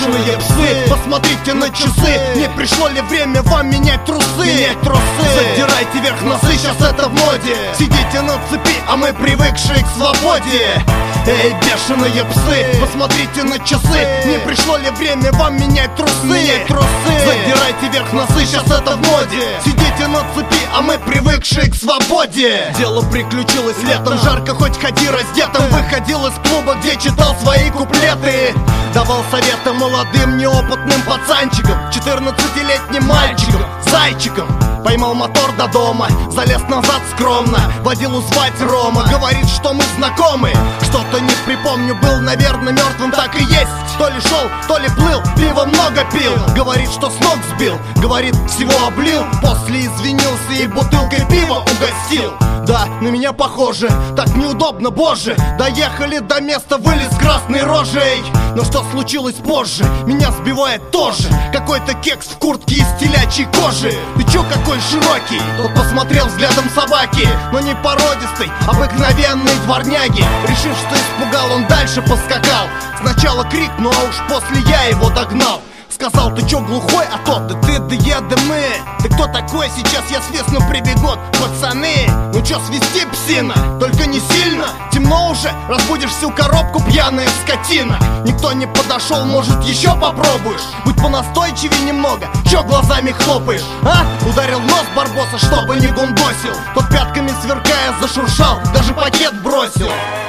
бешеные псы, посмотрите на часы. Не пришло ли время вам менять трусы? Задирайте вверх носы, сейчас это в моде. Сидите на цепи, а мы привыкшие к свободе. Эй, бешеные псы, посмотрите на часы. Не пришло ли время вам менять трусы? Задирайте вверх носы, сейчас это в моде. Сидите на цепи, а мы привыкшие к свободе. Дело приключилось летом, жарко, хоть ходи раздетым. Выходил из клуба, где читал свои куплеты. Давал советы молодым, неопытным пацанчикам, 14-летним мальчикам, зайчикам. Поймал мотор до дома, залез назад скромно. Водилу звать Рома, говорит, что мы знакомы. Что-то не припомню, был, наверное, мертвым, так и есть. То ли шел, то ли плыл, пиво много пил. Говорит, что с ног сбил, говорит, всего облил. После извинился и бутылкой пива угостил. Да, на меня похоже, так неудобно, боже. Доехали до места, вылез красной рожей. Но что случилось позже, меня сбивает тоже. Какой-то кекс в куртке из телячьей кожи. Ты чё какой широкий? Тот посмотрел взглядом собаки, но не породистый, обыкновенный дворняги. Решив, что испугал, он дальше поскакал. Сначала крикнул, а уж после я его догнал. Сказал, ты чё глухой, а тот, да ты, да я, да мы. Ты кто такой, сейчас я свистну, прибегут пацаны. Ну чё свисти, псина, только не сильно. Темно уже, разбудишь всю коробку, пьяная скотина. Никто не подошел, может еще попробуешь? Будь понастойчивее немного, чё глазами хлопаешь, а? Ударил в нос Барбоса, чтобы не гундосил. Тот пятками сверкая зашуршал, даже пакет бросил.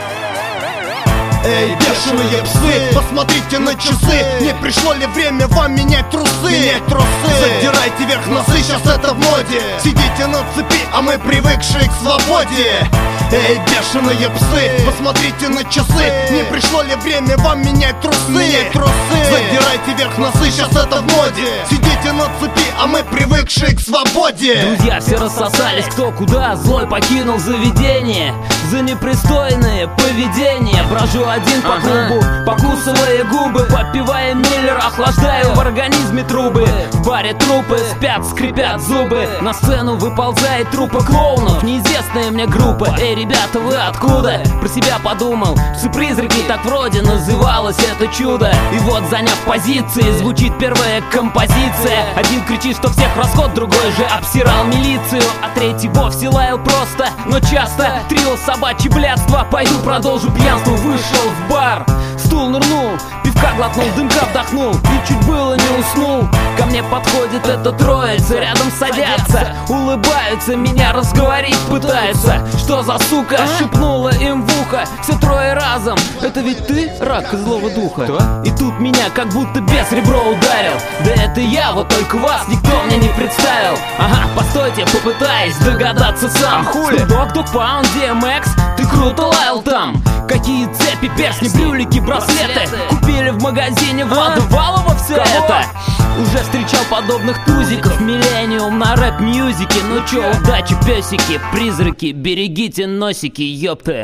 Эй, бешеные псы, посмотрите на часы. Не пришло ли время вам менять трусы? Задирайте вверх носы, сейчас это в моде. Сидите на цепи, а мы привыкшие к свободе. Эй, бешеные псы, посмотрите на часы. Не пришло ли время вам менять трусы? Задирайте вверх носы, сейчас это в моде. Сидите на цепи, а мы привыкшие к свободе. Друзья все рассосались, кто куда. Злой покинул заведение за непристойное поведение. Брожу один по клубу, покусывая губы, попивая Миллер, охлаждаю в организме трубы. В баре трупы спят, скрипят зубы. На сцену выползает труппа клоунов, неизвестная мне группа. Эй, ребята, вы откуда? Про себя подумал, псы-призраки, так вроде называлось это чудо. И вот, заняв позиции, звучит первая композиция. Один кричит, что всех расход, другой же обсирал милицию, а третий вовсе лаял просто, но часто. Трио собачье блядство, пойду продолжу пьянство. Вышел в бар, стул нырнул, пивка глотнул, дымка вдохнул и чуть было не уснул. Ко мне подходит эта троица, рядом садятся, улыбаются, меня разговорить пытаются. Что за сука? Шепнула им в ухо все трое разом. Это ведь ты, рак злого духа? Кто? И тут меня как будто бес ребро ударил. Да это я, вот только вас никто мне не представил. Ага, постойте, попытаюсь догадаться сам. Снупдог, Догпаунд, DMX, ты круто лаял там. Какие цепи, перстни, брюлики, браслеты купили в магазине Влада Валова все это. Уже встречал подобных тузиков, миллениум на рэп-мьюзике. Ну чё, удачи, песики, призраки, берегите носики, ёпты.